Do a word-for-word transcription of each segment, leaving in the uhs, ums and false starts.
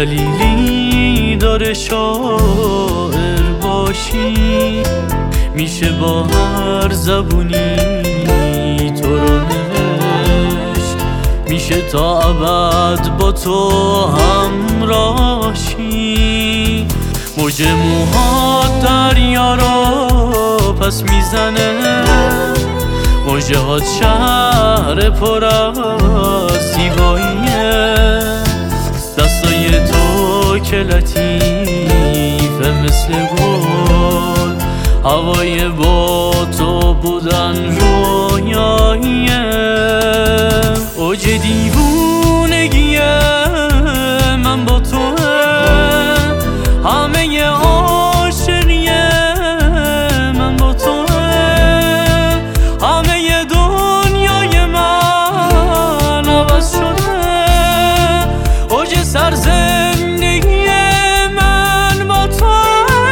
دلیلی داره شاعر باشی، میشه با هر زبونی تو رو نوشت، میشه تا ابد با تو همراشی. موج موهات دریا رو پس میزنه، موجه هات شهر پر از زیباییه، دستای تو که لطیفه مثل گل، هوای با تو بودن رویاییه. اوج دیوونگیه من با توه، همه عاشقیه من با توه، همه دنیای من عوض شده. اوج سرزندگی من با توه.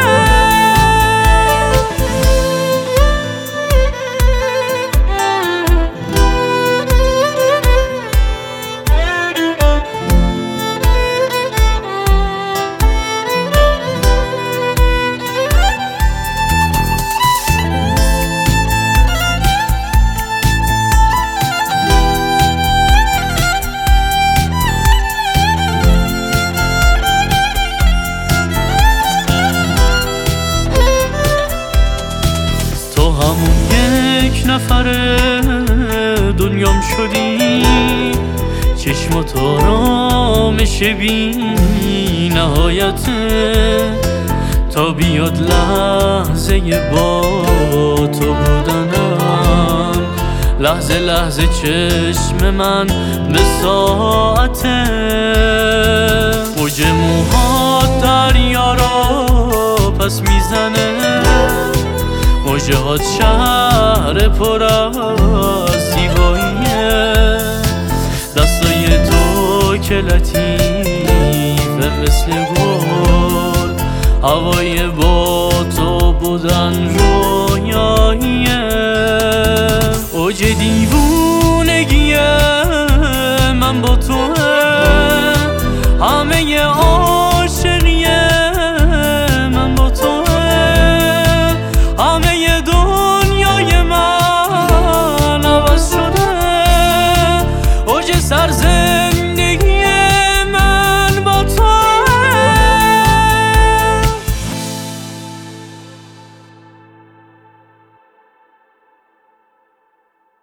همون یک نفره دنیام شدی، چشمات آرامش بی نهایته، تا بیاد لحظه با تو بودنم، لحظه لحظه چشم من به ساعته. موج موهات دریا رو پس میزنه، موجه هات شهر پر از زیباییه، دستای تو که لطیفه مثل گل، هوای با تو بودن رویاییه. اوج دیوونگیه من با تو